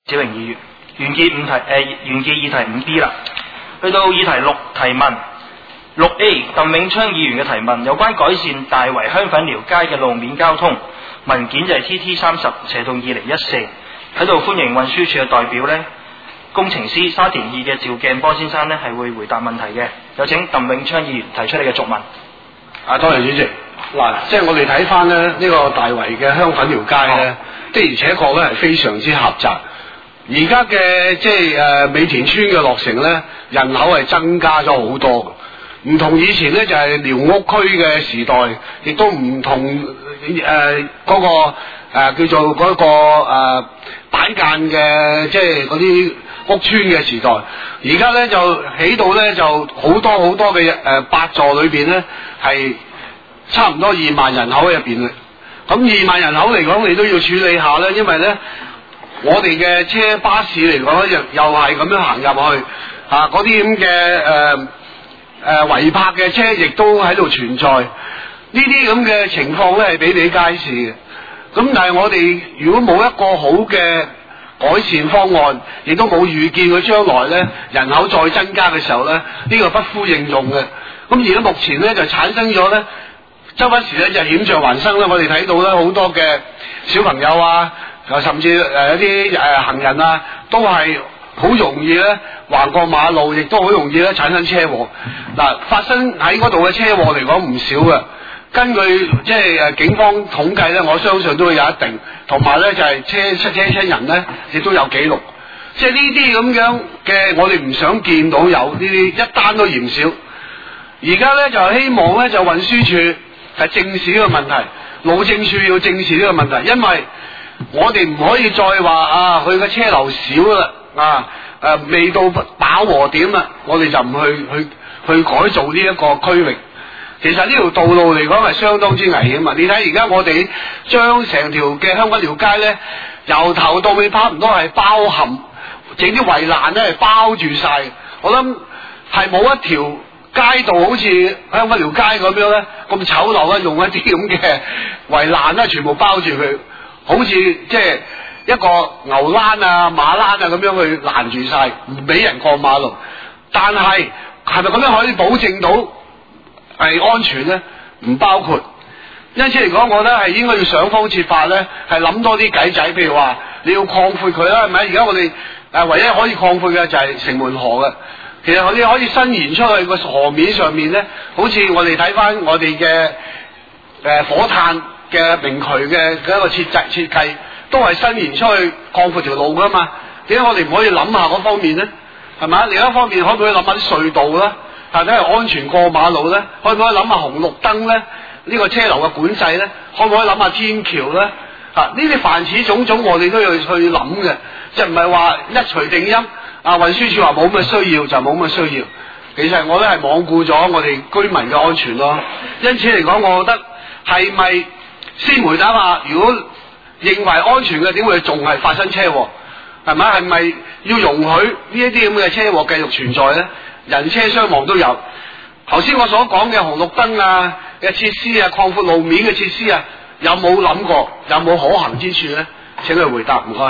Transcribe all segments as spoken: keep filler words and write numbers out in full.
小榮議員，完結五題，誒、呃，完結議題五 B 啦。去到議題六提問，六 A 鄧永昌議員嘅提問，有關改善大圍香粉寮街嘅路面交通，文件就係 T T 三十斜到二零一四，喺度歡迎運輸署嘅代表呢，工程師沙田二嘅趙鏡波先生呢係會回答問題嘅，有請鄧永昌議員提出你嘅續問。 啊，多謝主席。嗱，即係我哋睇翻咧呢、這個大圍嘅香粉寮街咧，哦、的而且確咧係非常之狹窄。而家嘅即係誒美田村嘅落成咧，人口係增加咗好多，唔同以前咧就係、是、寮屋區嘅時代，亦都唔同誒嗰、呃那個誒、呃、叫做嗰、那個誒板間嘅即係嗰啲屋村嘅時代。而家咧就起到咧就好多好多嘅誒八座裏邊咧係差唔多二萬人口喺入邊嘅。咁二萬人口嚟講，你都要處理下咧，因為咧。我哋嘅車巴士嚟講咧，又又係咁樣行入去，啊嗰啲咁嘅誒誒違泊嘅車，亦都喺度存在。呢啲咁嘅情況咧係比比皆是嘅。咁但係我哋如果冇一個好嘅改善方案，亦都冇預見佢將來咧人口再增加嘅時候咧，呢、呢個不敷應用嘅。咁而家目前咧就產生咗咧，周不時咧就險象環生啦。我哋睇到咧好多嘅小朋友啊。甚至誒一啲誒、呃、行人啊，都係好容易咧橫過馬路，亦都好容易咧產生車禍。嗱，發生喺嗰度嘅車禍嚟講唔少嘅。根據即係誒警方統計咧，我相信都會有一定。同埋咧就係、是、車出車親人咧，亦都有記錄。即係呢啲咁樣嘅，我哋唔想見到有呢啲一單都嫌少。而家咧就希望咧就運輸署係正視呢個問題，路政署要正視呢個問題，因為我哋唔可以再話啊，佢嘅車流少啦，啊誒、啊、未到飽和點啦，我哋就唔去去去改造呢一個區域。其實呢條道路嚟講係相當之危險啊！你睇而家我哋將成條嘅香粉寮街咧，由頭到尾差唔多係包含，整啲圍欄咧係包住晒。我諗係冇一條街道好似香粉寮街咁樣咧咁醜陋啊，用一啲咁嘅圍欄咧全部包住佢。好似即係一個牛欄啊、馬欄啊咁樣去攔住晒，唔俾人過馬路。但係係咪咁樣可以保證到係安全咧？唔包括。因此嚟講，我覺得係應該要想方設法咧，係諗多啲計仔。譬如話你要擴闊佢啦，係咪？而家我哋誒唯一可以擴闊嘅就係城門河嘅。其實我哋可以伸延出去個河面上面咧，好似我哋睇翻我哋嘅誒火炭嘅明渠嘅一個設計設計，都係伸延出去擴闊條路噶嘛？點解我哋唔可以諗下嗰方面咧？係咪？另一方面可唔可以諗下啲隧道咧？或者係安全過馬路咧？可唔可以諗下紅綠燈咧？呢、這個車流嘅管制咧？可唔可以諗下天橋咧？啊！呢啲凡此種種，我哋都要去諗嘅，即係唔係話一錘定音。啊，運輸署話冇咁嘅需要就冇咁嘅需要。其實我咧係罔顧咗我哋居民嘅安全咯。因此嚟講，我覺得係咪？先回答下，如果認為安全嘅，點會仲係發生車禍？係咪？係咪要容許呢一啲咁嘅車禍繼續存在咧？人車傷亡都有。頭先我所講嘅紅綠燈啊嘅設施啊，擴闊路面嘅設施啊，有冇諗過？有冇可行之處咧？請佢回答，唔該。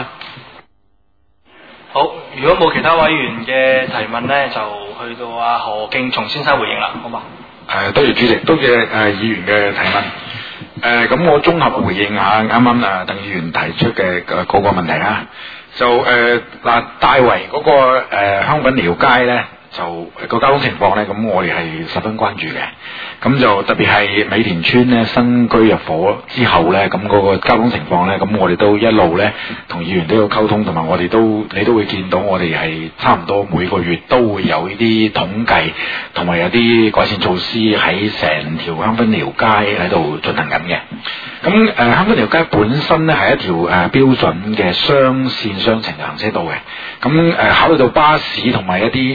好，如果冇其他委員嘅提問咧，就去到阿何敬松先生回應啦，好嘛？ 誒、呃，多謝主席，多謝誒、呃、議員嘅提問。誒，咁、呃、我綜合回應下啱啱啊鄧議員提出嘅誒嗰個問題啦。就誒嗱、呃，大圍嗰、那個誒、呃、香粉寮街咧，就個交通情況咧，咁我哋係十分關注嘅。咁就特別係美田村咧新居入伙之後咧，咁嗰個交通情況咧，咁我哋都一路咧同議員都有溝通，同埋我哋都你都會見到我哋係差唔多每個月都會有呢啲統計，同埋有啲改善措施喺成條香粉寮街喺度進行緊嘅。咁誒、呃、香粉寮街本身咧係一條誒、呃、標準嘅雙線雙程嘅行車道嘅。咁誒、呃、考慮到巴士同埋一啲有啲路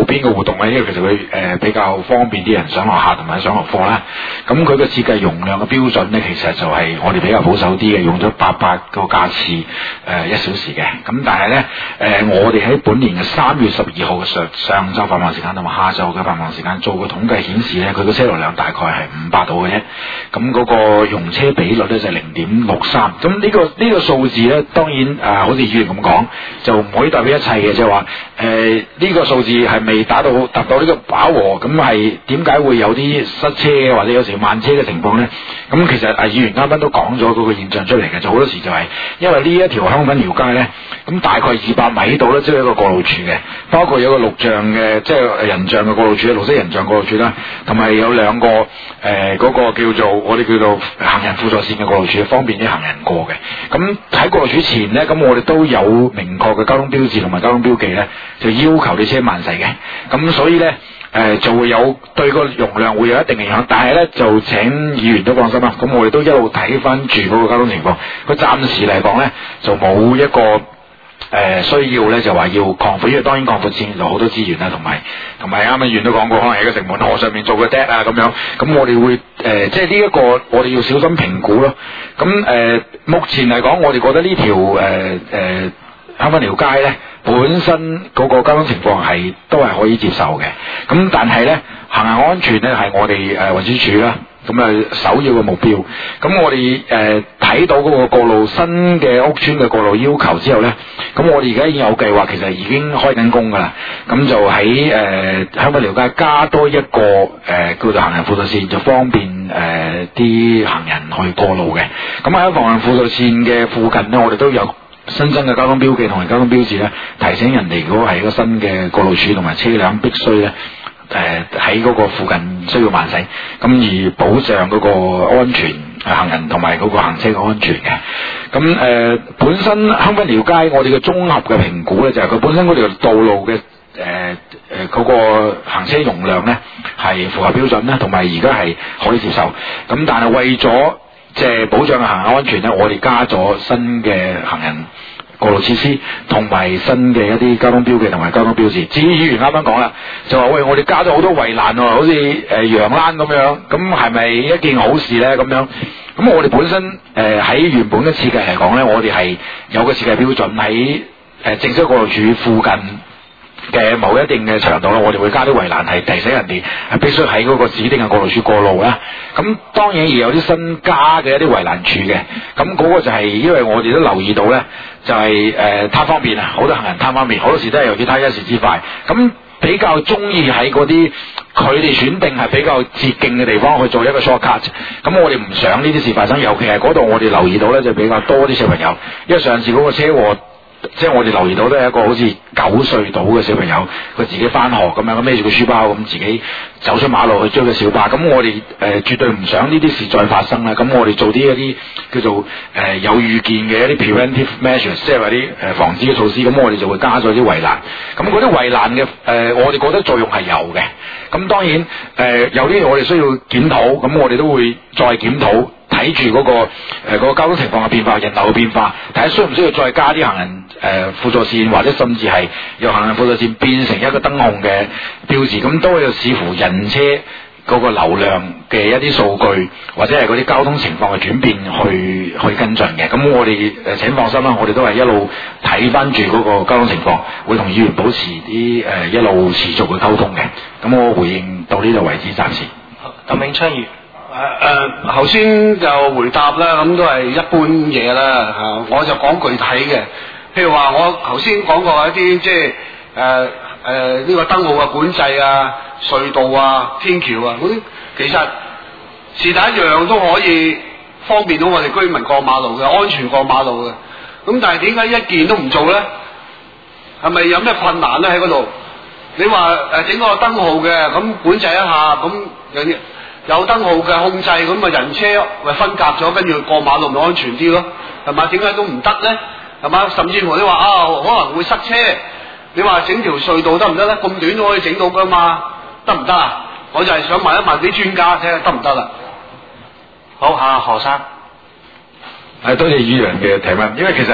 路邊嘅活動咧，因為其實佢誒、呃、比較方便啲人上學校同埋上學課啦。咁佢嘅設計容量嘅標準咧，其實就係我哋比較保守啲嘅，用咗八百個架次誒一小時嘅。咁但係咧誒，我哋喺本年嘅三月十二號嘅上上晝繁忙時間同埋下晝嘅繁忙時間做個統計顯示咧，佢個車流量大概係五百度嘅啫。咁嗰個用車比率咧就係零點六三。咁呢個呢、呢個數字咧，當然誒、呃、好似議員咁講，就唔可以代表一切嘅，即係話誒呢個數字係未達到達到呢個飽和，咁係點解會有啲塞車或者有時慢車嘅情況咧？咁其實啊議員啱啱都講咗嗰個現象出嚟嘅，就好多時就係因為呢一條香粉寮街咧，咁大概二百米度咧，即係一個過路處嘅，包括有個錄像嘅，即係人像嘅過路處，綠色人像過路處啦，同埋有兩個誒嗰、呃那個叫做我哋叫做行人輔助線嘅過路處，方便啲行人過嘅。咁喺過路處前咧，咁我哋都有明確嘅交通標誌同埋交通標記咧，就要求啲車慢駛嘅。咁所以咧。誒、呃、就會有對個容量會有一定嘅影響，但係咧就請議員都放心啦。咁我哋都一路睇翻住嗰個交通情況。佢暫時嚟講咧就冇一個誒、呃、需要咧就話要擴闊，因為當然擴闊佔就好多資源啦，同埋同埋啱啱議員都講過，可能喺個城門河上面做個 deck 啊咁樣。咁我哋會誒、呃、即係呢一個我哋要小心評估咯。咁誒、呃、目前嚟講，我哋覺得呢條誒誒香粉寮街咧。本身嗰個交通情況係都係可以接受嘅，咁但係咧行人安全咧係我哋誒運輸署啦，咁啊首要嘅目標。咁我哋誒睇到嗰個過路新嘅屋邨嘅過路要求之後咧，咁我哋而家已經有計劃，其實已經開緊工噶啦。咁就喺誒香粉寮街加多一個誒、呃、叫做行人輔助線，就方便誒啲、呃、行人去過路嘅。咁喺行人輔助線嘅附近咧，我哋都有新增嘅交通標記同埋交通標誌咧，提醒人哋如果係一個新嘅過路處同埋車輛必須咧，誒喺嗰個附近需要慢駛，咁而保障嗰個安全行人同埋嗰個行車嘅安全嘅。咁誒、呃、本身香粉寮街我哋嘅綜合嘅評估咧，就係、是、佢本身嗰條道路嘅誒誒嗰個行車容量咧係符合標準啦，同埋而家係可以接受。咁但係為咗即係保障行人安全咧，我哋加咗新嘅行人過路設施，同埋新嘅一啲交通標記同埋交通標誌。至於議員啱啱講啦，就話喂，我哋加咗好多圍欄喎，好似誒羊欄咁樣，咁係咪一件好事咧？咁樣，咁我哋本身誒喺、呃、原本嘅設計嚟講咧，我哋係有個設計標準喺誒、呃、正式過路處附近嘅某一定嘅長度啦，我哋會加啲圍欄，係提醒人哋係必須喺嗰個指定嘅過路處過路啦。咁當然亦有啲新加嘅一啲圍欄柱嘅，咁嗰個就係、是、因為我哋都留意到咧，就係誒貪方便啊，好多行人貪方便，好多時都係由於貪一時之快，咁比較中意喺嗰啲佢哋選定係比較捷徑嘅地方去做一個 shortcut。咁我哋唔想呢啲事發生，尤其係嗰度我哋留意到咧就比較多啲小朋友，因為上次嗰個車禍。即係我哋留意到都係一個好似九歲到嘅小朋友，佢自己翻學咁樣，孭住個書包咁自己走出馬路去追個小巴。咁我哋誒、呃、絕對唔想呢啲事再發生啦。咁我哋做啲一啲叫做誒、呃、有預見嘅一啲 preventive measures，即係話啲誒防止嘅措施。咁我哋就會加咗啲圍欄。咁嗰啲圍欄嘅誒，我哋覺得作用係有嘅。咁當然誒、呃、有啲我哋需要檢討，咁我哋都會再檢討。睇住嗰個誒、呃嗰個交通情況嘅變化、人流嘅變化，睇下需唔需要再加啲行人誒輔助線，或者甚至係由行人輔助線變成一個燈控嘅標誌，咁都要視乎人車嗰個流量嘅一啲數據，或者係嗰啲交通情況嘅轉變去去跟進嘅。咁我哋誒、呃、請放心啦，我哋都係一路睇翻住嗰個交通情況，會同議員保持啲誒、呃、一路持續嘅溝通嘅。咁我回應到呢度為止，暫時。 鄧永昌議員。 誒誒，頭先就回答啦，咁都係一般嘢啦嚇。我就講具體嘅，譬如話我頭先講過一啲即係誒誒呢個燈號嘅管制啊、隧道啊、天橋啊嗰啲，其實是但一樣都可以方便到我哋居民過馬路嘅，安全過馬路嘅。咁但係點解一件都唔做咧？係咪有咩困難咧喺嗰度？你話誒整個燈號嘅，咁管制一下，咁有啲。有燈號嘅控制，咁啊人車咪分隔咗，跟住過馬路咪安全啲咯，係嘛？點解都唔得咧？係嘛？甚至乎你話啊，可能會塞車，你話整條隧道得唔得咧？咁短都可以整到噶嘛？得唔得啊？我就係想問一問啲專家睇下得唔得啦。 好，下何生。 係多謝議員嘅提問，因為其實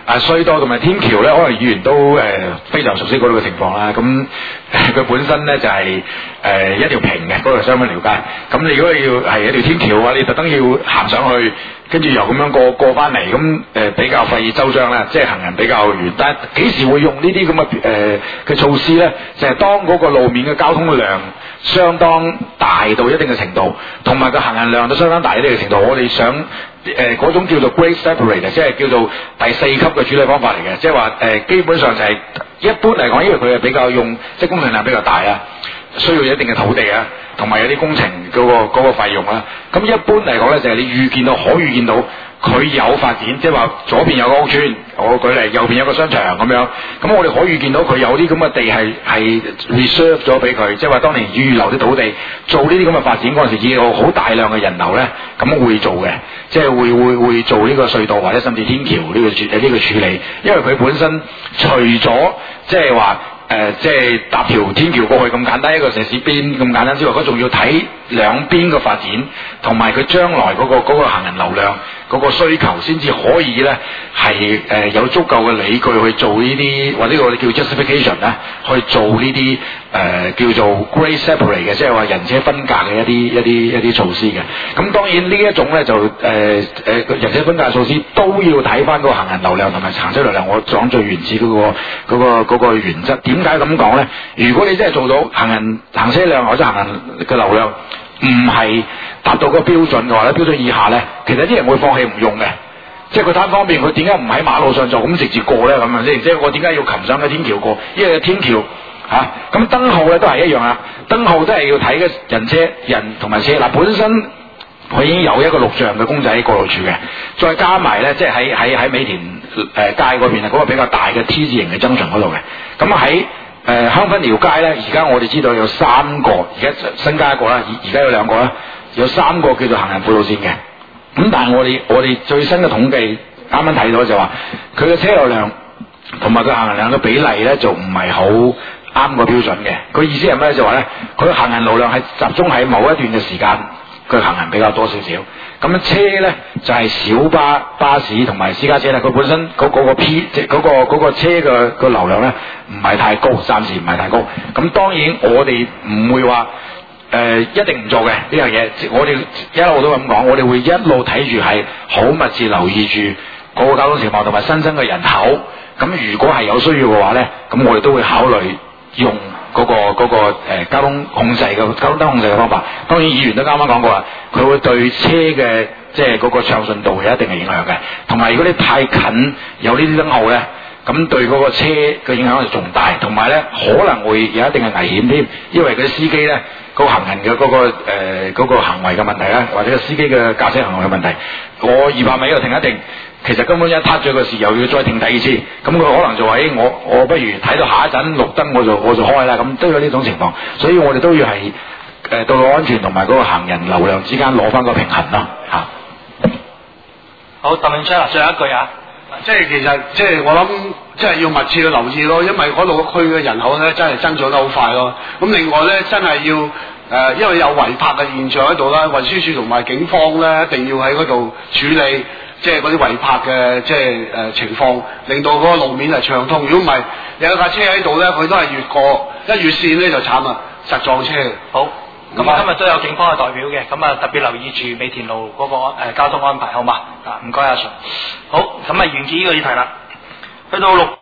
啊隧道同埋天橋咧，可能議員都誒、呃、非常熟悉嗰度嘅情況啦。咁佢本身咧就係、是、誒、呃、一條平嘅嗰個香粉寮街。咁你如果你要係一條天橋嘅話，你特登要行上去，跟住又咁樣過過翻嚟，咁誒、呃、比較費周章啦，即係行人比較遠。但係幾時會用呢啲咁嘅誒嘅措施咧？就係、是、當嗰個路面嘅交通量相當大到一定嘅程度，同埋個行人量都相當大一定嘅程度，我哋想。誒嗰、呃、種叫做 grade separate， 即係叫做第四級嘅處理方法嚟嘅，即係話誒基本上就係、是、一般嚟講，因為佢係比較用即係工程量比較大啊，需要一定嘅土地啊，同埋有啲工程嗰、那個嗰、那個費用啦。咁一般嚟講咧，就係、是、你預見到可預見到佢有發展，即係話左邊有個屋村，我舉例右邊有個商場咁樣，咁我哋可預見到佢有啲咁嘅地係係 reserve 咗俾佢，即係話當年預留啲土地做呢啲咁嘅發展嗰陣時，要好大量嘅人流咧，咁會做嘅。即係會會會做呢個隧道或者甚至天橋呢個處誒呢個處理，因為佢本身除咗即係話誒即係搭條天橋過去咁簡單一個石屎邊咁簡單之外，佢仲要睇兩邊嘅發展，同埋佢將來嗰個嗰個行人流量嗰個需求，先至可以咧係誒有足夠嘅理據去做呢啲或者我哋叫 justification 咧，去做呢啲誒叫做 grade separate 嘅，即係話人車分隔嘅一啲一啲一啲措施嘅。咁當然呢一種咧就誒誒、呃呃、人車分隔措施都要睇翻個行人流量同埋行車流量。我講最原始嗰、嗰個嗰、嗰個嗰個原則。點解咁講咧？如果你真係做到行人行車量或者行人嘅流量唔係達到個標準嘅話咧，標準以下咧，其實啲人會放棄唔用嘅。即係佢貪方便，佢點解唔喺馬路上做咁直接過咧？咁啊，即係我點解要擒上個天橋過？因為天橋嚇咁燈號咧都係一樣啊，燈號都係要睇嘅人車人同埋車嗱，本身佢已經有一個錄像嘅公仔喺過路處嘅，再加埋咧即係喺喺喺美田誒、呃、街嗰邊啊，嗰、那個比較大嘅 T 字形嘅增場嗰度嘅。咁喺誒香粉寮街咧，而家我哋知道有三個，而家新加一個啦，而而家有兩個啦，有三個叫做行人輔導線嘅。咁但係我哋我哋最新嘅統計啱啱睇到就話，佢嘅車流量同埋佢行人量嘅比例咧就唔係好啱個標準嘅。佢意思係咩？就話咧，佢行人流量係集中喺某一段嘅時間，佢行人比較多少少。咁樣車咧就係、是、小巴、巴士同埋私家車咧，佢本身嗰嗰個 P 即係嗰個嗰、嗰個車嘅個流量咧唔係太高，暫時唔係太高。咁當然我哋唔會話。誒、呃，一定唔做嘅呢樣嘢，我哋一路都咁講，我哋會一路睇住係好密切留意住嗰個交通情況同埋新增嘅人口。咁如果係有需要嘅話咧，咁我哋都會考慮用嗰、嗰個嗰、嗰個誒、呃、交通控制嘅交通燈控制嘅方法。當然議員都啱啱講過啦，佢會對車嘅即係嗰個暢順度有一定嘅影響嘅。同埋如果你太近有呢啲燈號咧，咁對嗰個車嘅影響就仲大，同埋咧可能會有一定嘅危險添，因為嗰啲司機咧。嗰個行人嘅嗰、嗰個誒嗰、呃嗰個行為嘅問題啦，或者個司機嘅駕駛行為嘅問題，我二百米度停一停，其實根本一撻咗個時又要再停第二次，咁佢可能就話：誒我我不如睇到下一陣綠燈我就我就開啦，咁都有呢種情況，所以我哋都要係誒道路安全同埋嗰個行人流量之間攞翻個平衡咯嚇。啊、 好，鄧永昌啊，最後一句啊！ 即係其實即係我諗，即係要密切去留意咯，因為嗰度個區嘅人口咧真係增長得好快咯。咁另外咧，真係要誒、呃，因為有違泊嘅現象喺度啦，運輸署同埋警方咧一定要喺嗰度處理，即係嗰啲違泊嘅即係誒、呃、情況，令到嗰個路面係暢通。如果唔係有一架車喺度咧，佢都係越過一越線咧就慘啦，實撞車。 好。咁啊，今日都有警方嘅代表嘅，咁啊特別留意住美田路嗰、那個誒、呃、交通安排，好嘛？啊，唔該阿 Sir。好，咁啊完結呢個議題啦，去到六。